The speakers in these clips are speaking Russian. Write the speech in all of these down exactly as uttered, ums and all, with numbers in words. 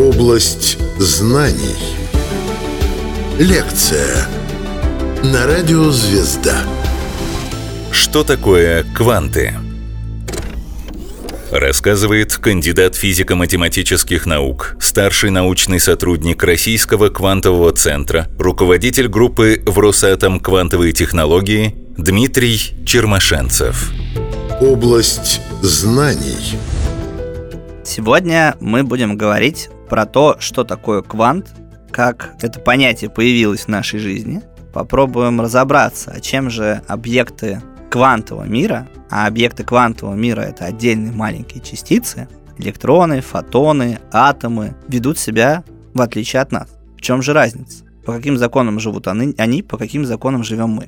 Область знаний. Лекция на радио «Звезда». Что такое кванты? Рассказывает кандидат физико-математических наук, старший научный сотрудник Российского квантового центра, руководитель группы в Росатом «Квантовые технологии» Дмитрий Чермашенцев. Область знаний. Сегодня мы будем говорить про то, что такое квант, как это понятие появилось в нашей жизни. Попробуем разобраться, а чем же объекты квантового мира, а объекты квантового мира — это отдельные маленькие частицы, электроны, фотоны, атомы, ведут себя в отличие от нас. В чем же разница? По каким законам живут они, они, по каким законам живем мы?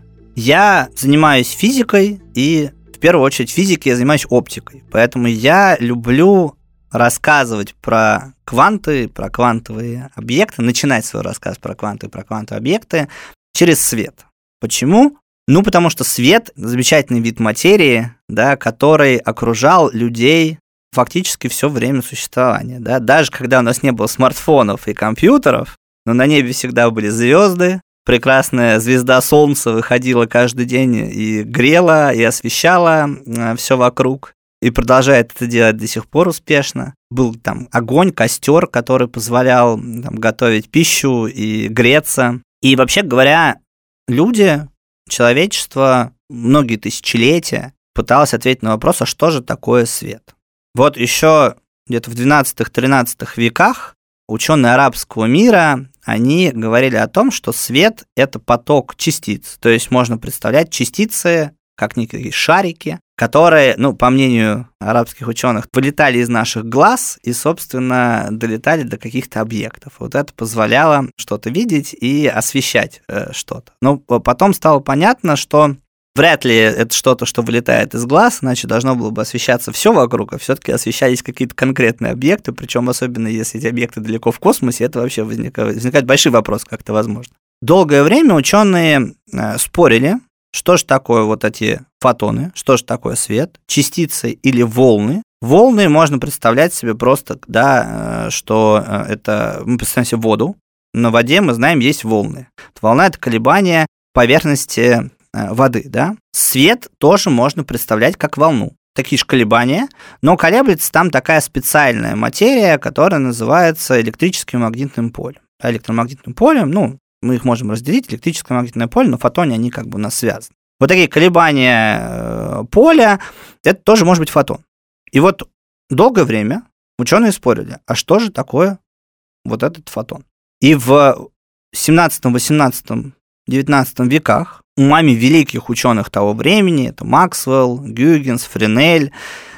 Я занимаюсь физикой, и в первую очередь физикой я занимаюсь оптикой, поэтому я люблю рассказывать про кванты, про квантовые объекты, начинать свой рассказ про кванты и про квантовые объекты через свет. Почему? Ну, потому что свет — замечательный вид материи, да, который окружал людей фактически все время существования. Да? Даже когда у нас не было смартфонов и компьютеров, но на небе всегда были звезды, прекрасная звезда Солнца выходила каждый день и грела, и освещала все вокруг. И продолжает это делать до сих пор успешно. Был там огонь, костер, который позволял там готовить пищу и греться. И вообще говоря, люди, человечество многие тысячелетия пыталось ответить на вопрос, а что же такое свет? Вот еще где-то в двенадцатом-тринадцатом веках ученые арабского мира, они говорили о том, что свет — это поток частиц. То есть можно представлять частицы как некие шарики, которые, ну, по мнению арабских ученых, вылетали из наших глаз и, собственно, долетали до каких-то объектов. Вот это позволяло что-то видеть и освещать э, что-то. Но потом стало понятно, что вряд ли это что-то, что вылетает из глаз, иначе должно было бы освещаться все вокруг, а все-таки освещались какие-то конкретные объекты, причем особенно если эти объекты далеко в космосе, это вообще возникает, возникает большой вопрос, как это возможно. Долгое время ученые э, спорили, что же такое вот эти фотоны, что же такое свет, частицы или волны. Волны можно представлять себе просто, да, что это, мы представляем себе воду. На воде, мы знаем, есть волны. Волна — это колебание поверхности воды, да. Свет тоже можно представлять как волну. Такие же колебания, но колеблется там такая специальная материя, которая называется электрическим магнитным полем. А электромагнитным полем, ну, мы их можем разделить, электрическое магнитное поле, но фотоны, они как бы у нас связаны. Вот такие колебания поля, это тоже может быть фотон. И вот долгое время ученые спорили, а что же такое вот этот фотон? И в семнадцатом, восемнадцатом, девятнадцатом веках умами великих ученых того времени, это Максвелл, Гюйгенс, Френель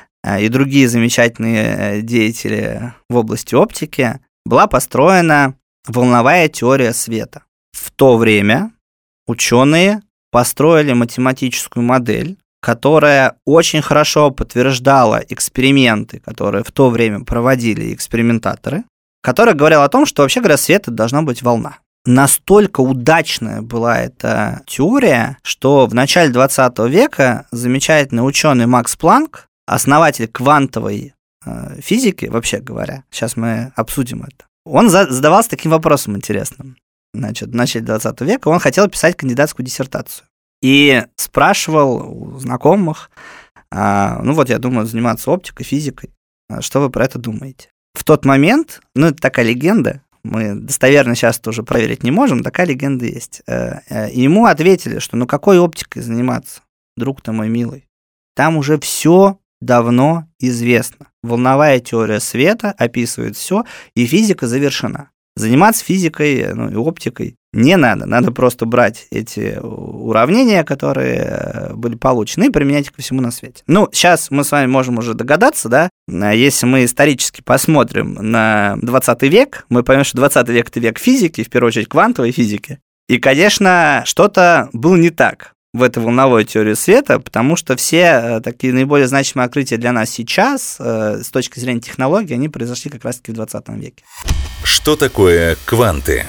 и другие замечательные деятели в области оптики, была построена волновая теория света. В то время ученые построили математическую модель, которая очень хорошо подтверждала эксперименты, которые в то время проводили экспериментаторы, которая говорила о том, что, вообще говоря, свет — это должна быть волна. Настолько удачная была эта теория, что в начале двадцатого века замечательный ученый Макс Планк, основатель квантовой э, физики, вообще говоря, сейчас мы обсудим это, он задавался таким вопросом интересным. Значит, в начале двадцатого века он хотел писать кандидатскую диссертацию. И спрашивал у знакомых, а, ну вот я думаю заниматься оптикой, физикой, а что вы про это думаете? В тот момент, ну это такая легенда, мы достоверно сейчас тоже проверить не можем, такая легенда есть. И ему ответили, что ну какой оптикой заниматься, друг-то мой милый? Там уже все давно известно. Волновая теория света описывает все, и физика завершена. Заниматься физикой, ну, и оптикой не надо. Надо просто брать эти уравнения, которые были получены, и применять их ко всему на свете. Ну, сейчас мы с вами можем уже догадаться, да, если мы исторически посмотрим на двадцатый век, мы поймем, что двадцатый век — это век физики, в первую очередь квантовой физики. И, конечно, что-то было не так в этой волновой теории света, потому что все такие наиболее значимые открытия для нас сейчас, с точки зрения технологий, они произошли как раз-таки в двадцатом веке. Что такое кванты?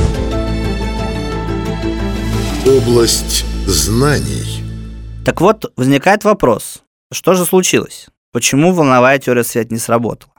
Область знаний. Так вот, возникает вопрос, что же случилось? Почему волновая теория света не сработала?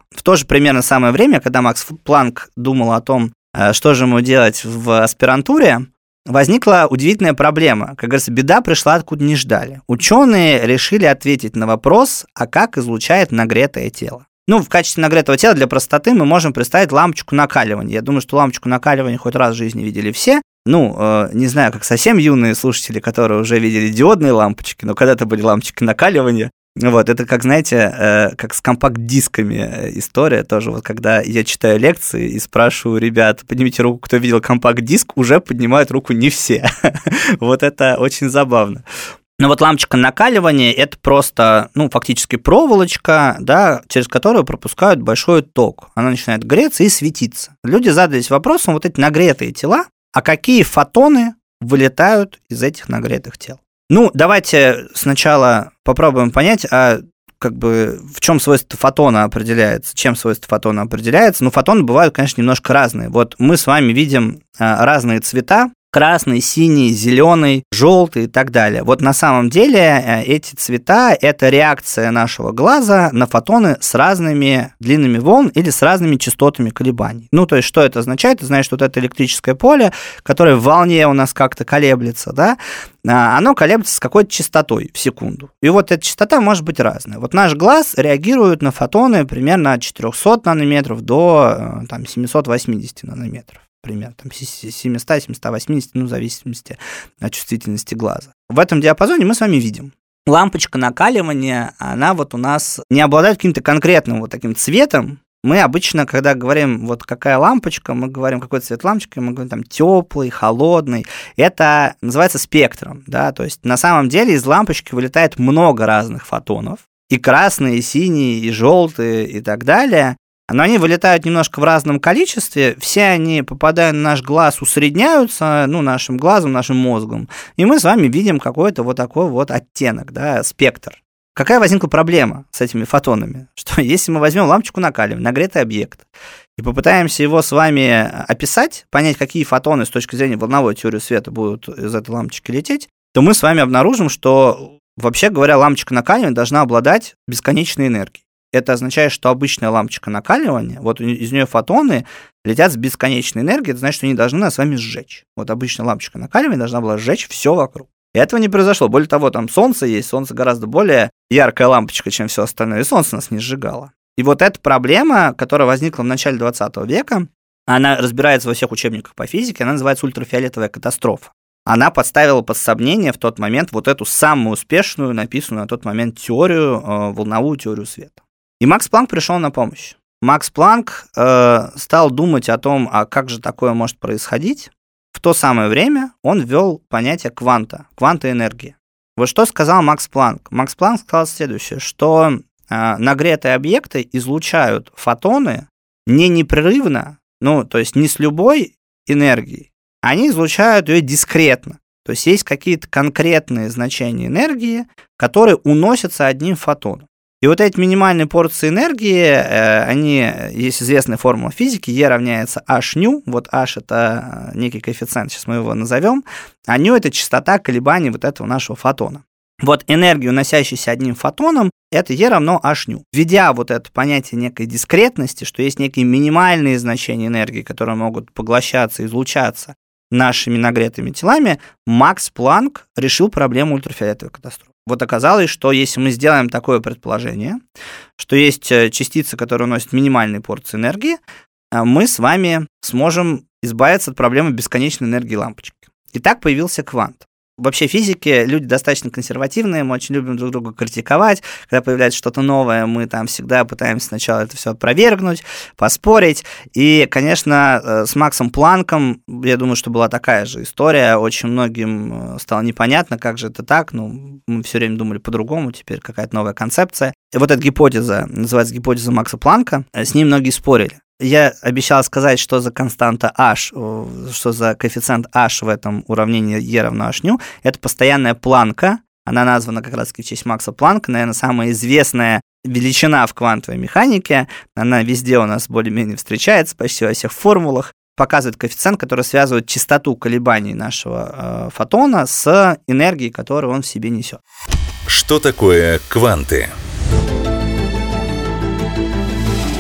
в то же примерно самое время, когда Макс Планк думал о том, что же ему делать в аспирантуре, возникла удивительная проблема. Как говорится, беда пришла, откуда не ждали. Ученые решили ответить на вопрос, а как излучает нагретое тело. Ну, в качестве нагретого тела для простоты мы можем представить лампочку накаливания. Я думаю, что лампочку накаливания хоть раз в жизни видели все. Ну, э, не знаю, как совсем юные слушатели, которые уже видели диодные лампочки, но когда-то были лампочки накаливания. Вот, это как, знаете, э, как с компакт-дисками история тоже. Вот когда я читаю лекции и спрашиваю ребят, поднимите руку, кто видел компакт-диск, уже поднимают руку не все. Вот это очень забавно. Но вот лампочка накаливания – это просто, ну, фактически проволочка, да, через которую пропускают большой ток. Она начинает греться и светиться. Люди задались вопросом, вот эти нагретые тела, а какие фотоны вылетают из этих нагретых тел? Ну, давайте сначала попробуем понять, а как бы в чем свойство фотона определяется, чем свойство фотона определяется. Ну, фотоны бывают, конечно, немножко разные. Вот мы с вами видим разные цвета: красный, синий, зеленый, желтый и так далее. Вот на самом деле эти цвета – это реакция нашего глаза на фотоны с разными длинами волн или с разными частотами колебаний. Ну, то есть, что это означает? Это значит, что вот это электрическое поле, которое в волне у нас как-то колеблется, да, оно колеблется с какой-то частотой в секунду. И вот эта частота может быть разная. Вот наш глаз реагирует на фотоны примерно от четырехсот нанометров до там, семисот восьмидесяти нанометров. Примерно там семьсот - семьсот восемьдесят, ну, в зависимости от чувствительности глаза. В этом диапазоне мы с вами видим. Лампочка накаливания, она вот у нас не обладает каким-то конкретным вот таким цветом. Мы обычно, когда говорим, вот какая лампочка, мы говорим, какой цвет лампочки, мы говорим там теплый, холодный. Это называется спектром, да, то есть на самом деле из лампочки вылетает много разных фотонов, и красные, и синие, и желтые, и так далее. Но они вылетают немножко в разном количестве, все они, попадая на наш глаз, усредняются, ну, нашим глазом, нашим мозгом, и мы с вами видим какой-то вот такой вот оттенок, да, спектр. Какая возникла проблема с этими фотонами? Что если мы возьмем лампочку накаливания, нагретый объект, и попытаемся его с вами описать, понять, какие фотоны с точки зрения волновой теории света будут из этой лампочки лететь, то мы с вами обнаружим, что, вообще говоря, лампочка накаливания должна обладать бесконечной энергией. Это означает, что обычная лампочка накаливания, вот из нее фотоны летят с бесконечной энергией, это значит, что они должны нас с вами сжечь. Вот обычная лампочка накаливания должна была сжечь все вокруг. И этого не произошло. Более того, там солнце есть, солнце гораздо более яркая лампочка, чем все остальное, и солнце нас не сжигало. И вот эта проблема, которая возникла в начале двадцатого века, она разбирается во всех учебниках по физике, она называется ультрафиолетовая катастрофа. Она подставила под сомнение в тот момент вот эту самую успешную, написанную на тот момент теорию, волновую теорию света. И Макс Планк пришел на помощь. Макс Планк э, стал думать о том, а как же такое может происходить. В то самое время он ввел понятие кванта, кванта энергии. Вот что сказал Макс Планк. Макс Планк сказал следующее, что э, нагретые объекты излучают фотоны не непрерывно, ну, то есть не с любой энергией, они излучают ее дискретно. То есть есть какие-то конкретные значения энергии, которые уносятся одним фотоном. И вот эти минимальные порции энергии, они, есть известная формула физики, E равняется h-ню, вот h это некий коэффициент, сейчас мы его назовем, а ню это частота колебаний вот этого нашего фотона. Вот энергию, уносящуюся одним фотоном, это E равно h-ню. Введя вот это понятие некой дискретности, что есть некие минимальные значения энергии, которые могут поглощаться, излучаться нашими нагретыми телами, Макс Планк решил проблему ультрафиолетовой катастрофы. Вот оказалось, что если мы сделаем такое предположение, что есть частицы, которые уносят минимальные порции энергии, мы с вами сможем избавиться от проблемы бесконечной энергии лампочки. И так появился квант. Вообще в физике люди достаточно консервативные, мы очень любим друг друга критиковать. Когда появляется что-то новое, мы там всегда пытаемся сначала это все опровергнуть, поспорить. И, конечно, с Максом Планком, я думаю, что была такая же история. Очень многим стало непонятно, как же это так. Ну, мы все время думали по-другому, теперь какая-то новая концепция. И вот эта гипотеза, называется гипотеза Макса Планка, с ней многие спорили. Я обещал сказать, что за константа h, что за коэффициент h в этом уравнении E равно h-ню. Это постоянная планка. Она названа как раз в честь Макса Планка, наверное, самая известная величина в квантовой механике. Она везде у нас более-менее встречается, почти во всех формулах. Показывает коэффициент, который связывает частоту колебаний нашего э, фотона с энергией, которую он в себе несет. Что такое кванты?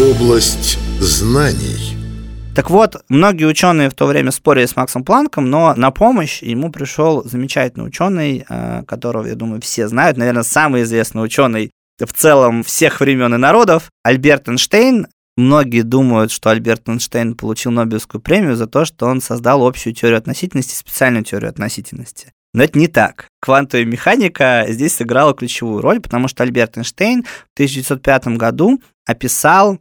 Область знаний. Так вот, многие ученые в то время спорили с Максом Планком, но на помощь ему пришел замечательный ученый, которого, я думаю, все знают, наверное, самый известный ученый в целом всех времен и народов, Альберт Эйнштейн. Многие думают, что Альберт Эйнштейн получил Нобелевскую премию за то, что он создал общую теорию относительности, специальную теорию относительности. Но это не так. Квантовая механика здесь сыграла ключевую роль, потому что Альберт Эйнштейн в тысяча девятьсот пятом году описал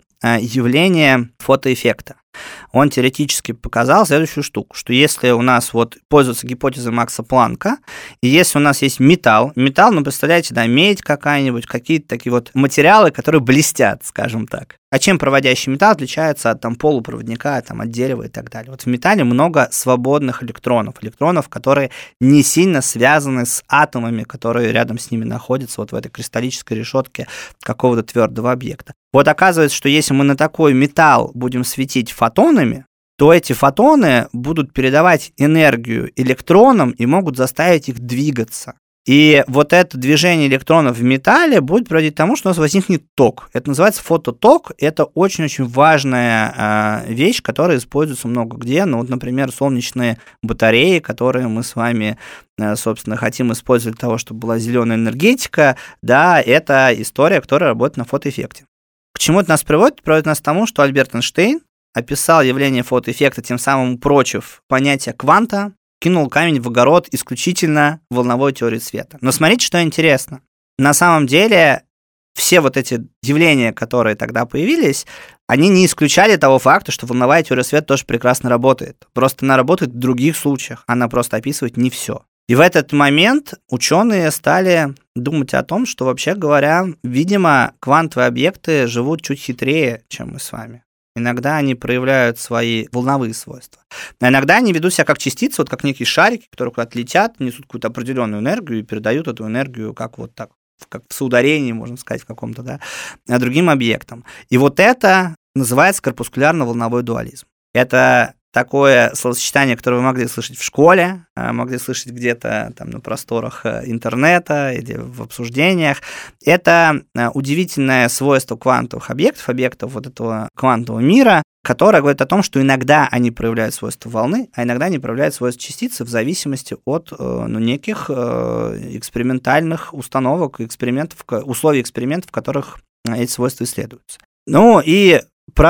явление фотоэффекта. Он теоретически показал следующую штуку, что если у нас вот пользуется гипотезой Макса Планка, и если у нас есть металл, металл, ну, представляете, да, медь какая-нибудь, какие-то такие вот материалы, которые блестят, скажем так. А чем проводящий металл отличается от там, полупроводника, там, от дерева и так далее? Вот в металле много свободных электронов, электронов, которые не сильно связаны с атомами, которые рядом с ними находятся вот в этой кристаллической решетке какого-то твердого объекта. Вот оказывается, что если мы на такой металл будем светить фотонами, то эти фотоны будут передавать энергию электронам и могут заставить их двигаться. И вот это движение электронов в металле будет приводить к тому, что у нас возникнет ток. Это называется фототок. Это очень-очень важная э, вещь, которая используется много где. Ну, вот, например, солнечные батареи, которые мы с вами, э, собственно, хотим использовать для того, чтобы была зеленая энергетика. Да, это история, которая работает на фотоэффекте. К чему это нас приводит? Приводит нас к тому, что Альберт Эйнштейн описал явление фотоэффекта, тем самым упрочив понятие кванта, кинул камень в огород исключительно волновой теории света. Но смотрите, что интересно. На самом деле, все вот эти явления, которые тогда появились, они не исключали того факта, что волновая теория света тоже прекрасно работает. Просто она работает в других случаях. Она просто описывает не все. И в этот момент ученые стали думать о том, что, вообще говоря, видимо, квантовые объекты живут чуть хитрее, чем мы с вами. Иногда они проявляют свои волновые свойства. А иногда они ведут себя как частицы, вот как некие шарики, которые куда-то летят, несут какую-то определенную энергию и передают эту энергию как вот так, как в соударении, можно сказать, в каком-то, да, другим объектам. И вот это называется корпускулярно-волновой дуализм. Это такое словосочетание, которое вы могли слышать в школе, могли слышать где-то там на просторах интернета или в обсуждениях. Это удивительное свойство квантовых объектов, объектов вот этого квантового мира, которое говорит о том, что иногда они проявляют свойства волны, а иногда они проявляют свойства частицы в зависимости от ну, неких экспериментальных установок, экспериментов, условий экспериментов, в которых эти свойства исследуются. Ну и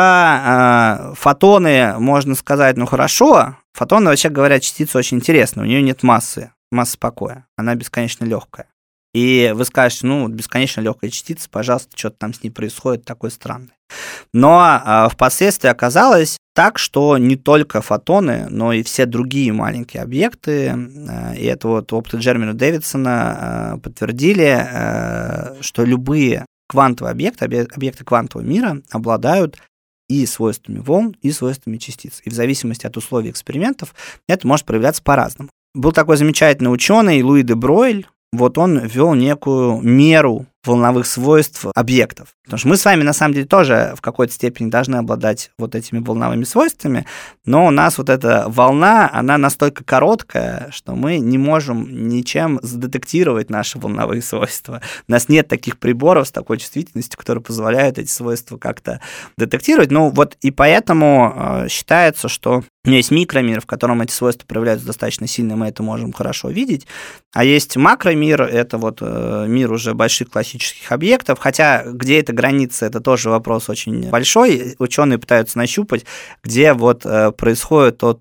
про э, фотоны можно сказать, ну хорошо, фотоны, вообще говоря, частица очень интересная, у нее нет массы, массы покоя, она бесконечно легкая. И вы скажете, ну, бесконечно легкая частица, пожалуйста, что-то там с ней происходит такое странное. Но э, впоследствии оказалось так, что не только фотоны, но и все другие маленькие объекты, э, и это вот опыты Джермина Дэвидсона э, подтвердили, э, что любые квантовые объекты, объекты квантового мира обладают и свойствами волн, и свойствами частиц. И в зависимости от условий экспериментов это может проявляться по-разному. Был такой замечательный ученый Луи де Бройль, вот он ввел некую меру волновых свойств объектов. Потому что мы с вами, на самом деле, тоже в какой-то степени должны обладать вот этими волновыми свойствами, но у нас вот эта волна, она настолько короткая, что мы не можем ничем задетектировать наши волновые свойства. У нас нет таких приборов с такой чувствительностью, которые позволяют эти свойства как-то детектировать. Ну вот и поэтому э, считается, что у меня есть микромир, в котором эти свойства проявляются достаточно сильно, мы это можем хорошо видеть, а есть макромир, это вот э, мир уже больших классических объектов, хотя где эта граница, это тоже вопрос очень большой. Ученые пытаются нащупать, где вот э, происходит тот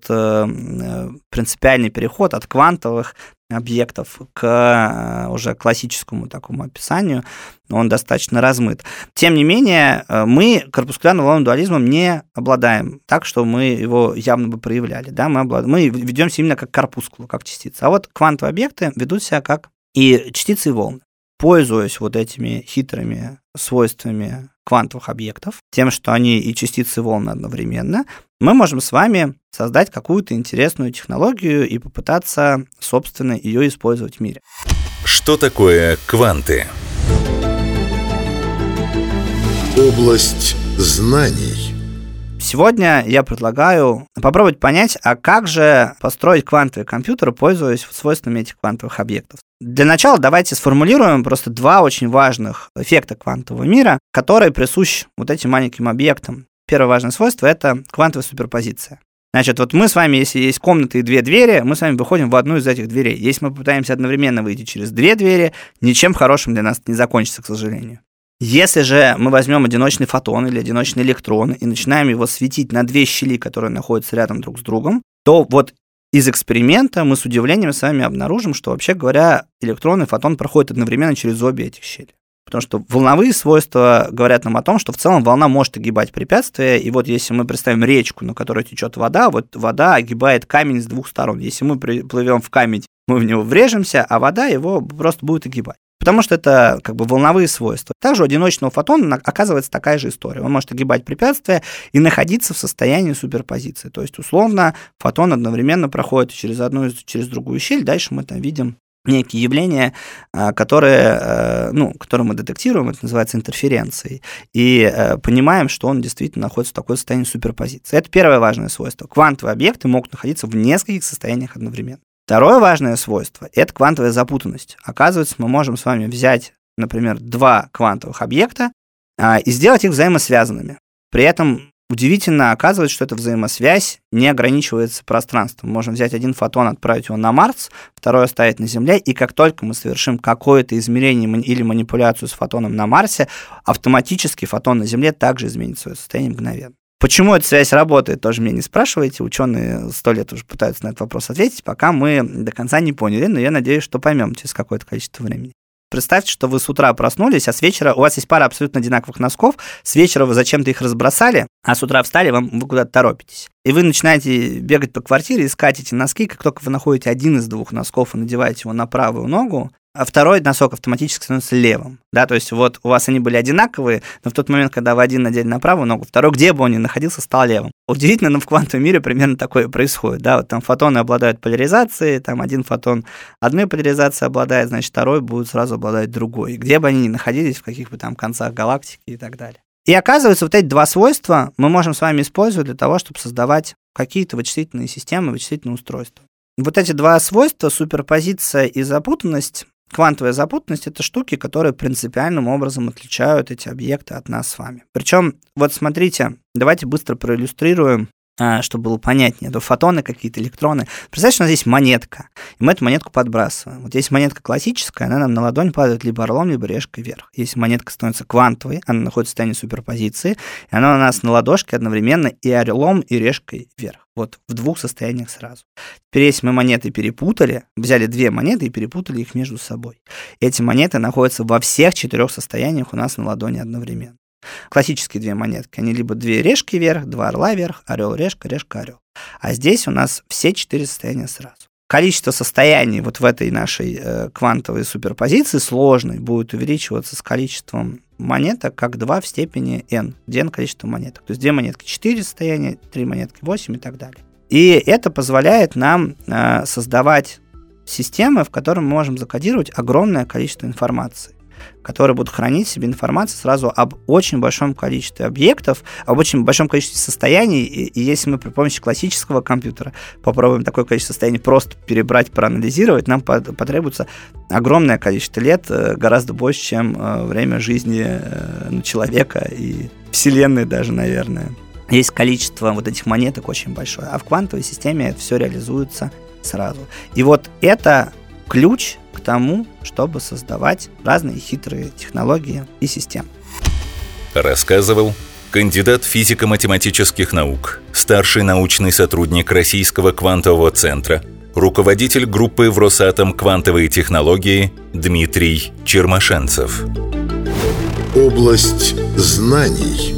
э, принципиальный переход от квантовых объектов к э, уже классическому такому описанию, он достаточно размыт. Тем не менее, мы корпускулярно-волновым дуализмом не обладаем так, что мы его явно бы проявляли. Да? Мы, облад... мы ведемся именно как корпускула, как частица. А вот квантовые объекты ведут себя как и частицы, и волны. Пользуясь вот этими хитрыми свойствами квантовых объектов, тем, что они и частицы, и волны одновременно, мы можем с вами создать какую-то интересную технологию и попытаться, собственно, ее использовать в мире. Что такое кванты? Область знаний. Сегодня я предлагаю попробовать понять, а как же построить квантовый компьютер, пользуясь свойствами этих квантовых объектов. Для начала давайте сформулируем просто два очень важных эффекта квантового мира, которые присущи вот этим маленьким объектам. Первое важное свойство – это квантовая суперпозиция. Значит, вот мы с вами, если есть комната и две двери, мы с вами выходим в одну из этих дверей. Если мы попытаемся одновременно выйти через две двери, ничем хорошим для нас не закончится, к сожалению. Если же мы возьмем одиночный фотон или одиночный электрон и начинаем его светить на две щели, которые находятся рядом друг с другом, то вот из эксперимента мы с удивлением с вами обнаружим, что, вообще говоря, электрон и фотон проходят одновременно через обе этих щели. Потому что волновые свойства говорят нам о том, что в целом волна может огибать препятствия. И вот если мы представим речку, на которой течет вода, вот вода огибает камень с двух сторон. Если мы плывем в камень, мы в него врежемся, а вода его просто будет огибать. Потому что это как бы волновые свойства. Также у одиночного фотона оказывается такая же история. Он может огибать препятствия и находиться в состоянии суперпозиции. То есть, условно, фотон одновременно проходит через одну и через другую щель. Дальше мы там видим некие явления, которые, ну, которые мы детектируем, это называется интерференцией, и понимаем, что он действительно находится в такой состоянии суперпозиции. Это первое важное свойство. Квантовые объекты могут находиться в нескольких состояниях одновременно. Второе важное свойство – это квантовая запутанность. Оказывается, мы можем с вами взять, например, два квантовых объекта и сделать их взаимосвязанными. При этом удивительно оказывается, что эта взаимосвязь не ограничивается пространством. Мы можем взять один фотон, отправить его на Марс, второй оставить на Земле, и как только мы совершим какое-то измерение или манипуляцию с фотоном на Марсе, автоматически фотон на Земле также изменит свое состояние мгновенно. Почему эта связь работает, тоже меня не спрашивайте. Ученые сто лет уже пытаются на этот вопрос ответить, пока мы до конца не поняли, но я надеюсь, что поймем через какое-то количество времени. Представьте, что вы с утра проснулись, а с вечера у вас есть пара абсолютно одинаковых носков, с вечера вы зачем-то их разбросали, а с утра встали, вам, вы куда-то торопитесь. И вы начинаете бегать по квартире, искать эти носки, как только вы находите один из двух носков и надеваете его на правую ногу, а второй носок автоматически становится левым. Да, то есть вот у вас они были одинаковые, но в тот момент, когда вы один надели на правую ногу, второй, где бы он ни находился, стал левым. Удивительно, но в квантовом мире примерно такое происходит. Да, вот там фотоны обладают поляризацией, там один фотон одной поляризацией обладает, значит, второй будет сразу обладать другой. Где бы они ни находились, в каких бы там концах галактики и так далее. И оказывается, вот эти два свойства мы можем с вами использовать для того, чтобы создавать какие-то вычислительные системы, вычислительные устройства. Вот эти два свойства, суперпозиция и запутанность, квантовая запутанность — это штуки, которые принципиальным образом отличают эти объекты от нас с вами. Причем, вот смотрите, давайте быстро проиллюстрируем, чтобы было понятнее. Это фотоны какие-то, электроны. Представьте, что у нас здесь монетка, и мы эту монетку подбрасываем. Вот если монетка классическая, она нам на ладонь падает либо орлом, либо решкой вверх. Если монетка становится квантовой, она находится в состоянии суперпозиции, и она у нас на ладошке одновременно и орлом, и решкой вверх. Вот в двух состояниях сразу. Теперь, если мы монеты перепутали, взяли две монеты и перепутали их между собой. Эти монеты находятся во всех четырех состояниях у нас на ладони одновременно. Классические две монетки, они либо две решки вверх, два орла вверх, орел, решка, решка, орел. А здесь у нас все четыре состояния сразу. Количество состояний вот в этой нашей э, квантовой суперпозиции сложной будет увеличиваться с количеством монеток как два в степени n, где n количество монеток. То есть две монетки четыре состояния, три монетки восемь и так далее. И это позволяет нам э, создавать системы, в которых мы можем закодировать огромное количество информации, которые будут хранить в себе информацию сразу об очень большом количестве объектов, об очень большом количестве состояний. И, и если мы при помощи классического компьютера попробуем такое количество состояний просто перебрать, проанализировать, нам под, потребуется огромное количество лет, гораздо больше, чем время жизни человека и Вселенной даже, наверное. Есть количество вот этих монеток очень большое, а в квантовой системе это все реализуется сразу. И вот это ключ к тому, чтобы создавать разные хитрые технологии и системы. Рассказывал кандидат физико-математических наук, старший научный сотрудник Российского квантового центра, руководитель группы в Росатом «Квантовые технологии» Дмитрий Чермашенцев. Область знаний.